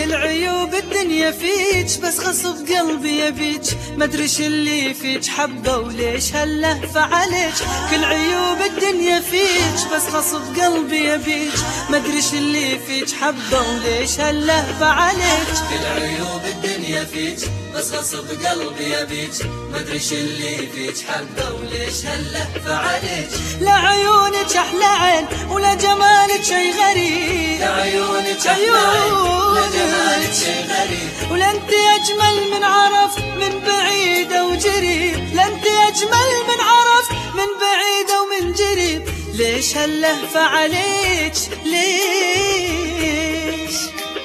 كل عيوب الدنيا فيك بس غصب قلبي يبيك، مدري ش اللي فيك حبه وليش هاللهفة عليك. كل عيوب الدنيا فيك بس غصب قلبي يبيك، مدري ش اللي فيك حبه وليش هاللهفة عليك. كل عيوب الدنيا فيك بس غصب قلبي يبيك، مدري ش اللي فيك حبه وليش هاللهفة عليك. لا عيونك احلى عين ولا جمالك شي غريب، لا عيونك احلى عين ولا جمالك شي غريب. ولا انت اجمل من عرف من بعيد وجريب، لا انت اجمل من عرف من بعيد ومن جريب. ليش هاللهفة عليك ليش؟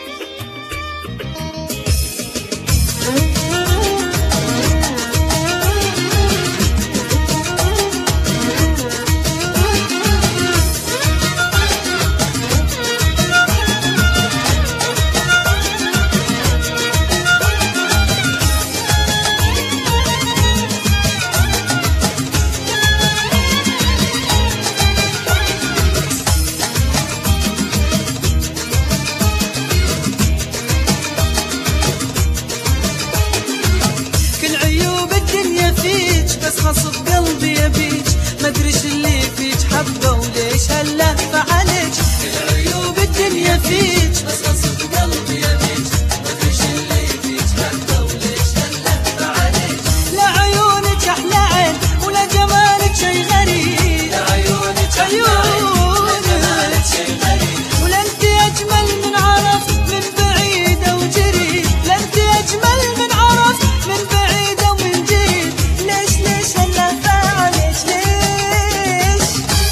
غصب قلبي يبيك، مدري ش اللي فيك حبه وليش هاللهفة عليك. كل عيوب الدنيا فيك بس غصب قلبي يبيك، مدري ش اللي فيك حبه وليش هاللهفة عليك. لا عيونك احلى عين ولا جمالك شي غريب، لا عيونك احلى عين ولا جمالك شي غريب. ولا انت اجمل من عرف من بعيد وجريب، لا انت اجمل من عرف من بعيد ومن جريب. ليش هاللهفة عليك ليش؟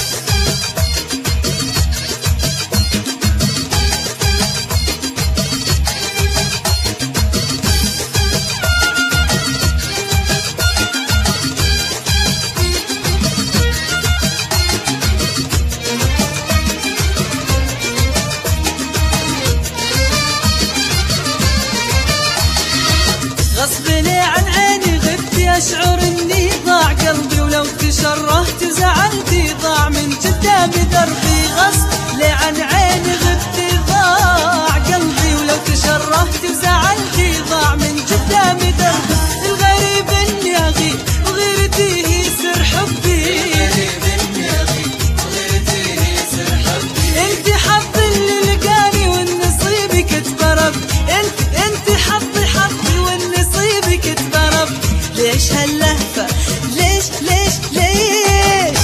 غصبني عن عيني غبتي اشعر اني ضاع قلبي، ولو تشرهت زعلتي ضاع من قدامي دربي. غصبني عن عيني غبتي ضاع قلبي، ولو تشرهت زعلتي ضاع من قدامي دربي. الغريب اني اغيب وغيرتي هي سر حبي، الغريب اني اغيب وغيرتي هي سر حبي. انت حظ اللي لقاني والنصيب كتب ربي، انت حظي والنصيب كتب ربي. ليش هاللهفة ليش ليش ليش؟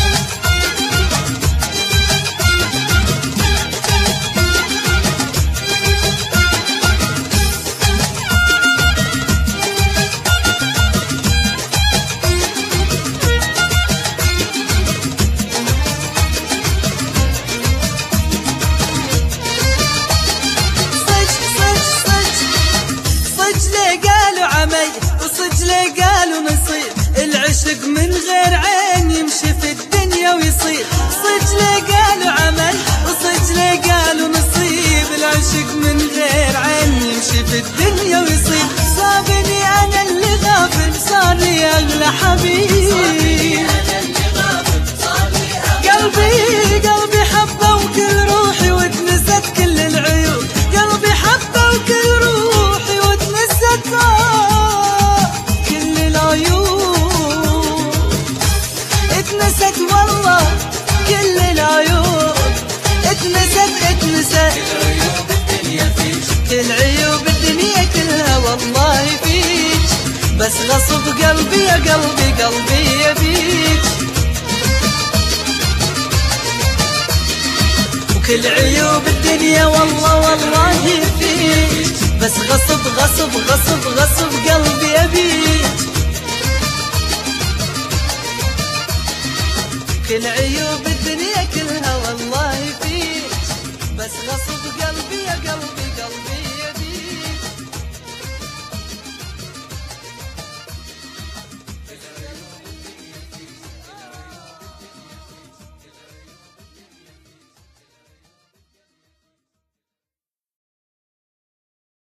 وصج قالوا نصيب العشق من غير عين يمشي في الدنيا ويصير. صج قالوا عمل وصج قالوا نصيب العشق من غير عين يمشي في الدنيا ويصير. صابني انا اللي غافل صار لي اغلى حبيب، قلبي حبه وكل روحي وتنست كل العيوب. قلبي حبه وكل روحي وتنست كل العيوب. اتنست والله كل العيوب، اتنست كل عيوب الدنيا فيك، كل عيوب الدنيا كلها والله فيك. بس غصب قلبي يا قلبي يبيك. وكل عيوب الدنيا والله فيك، بس غصب قلبي يبيك. كل عيوب الدنيا كلها والله فيك، بس غصب قلبي يا قلبي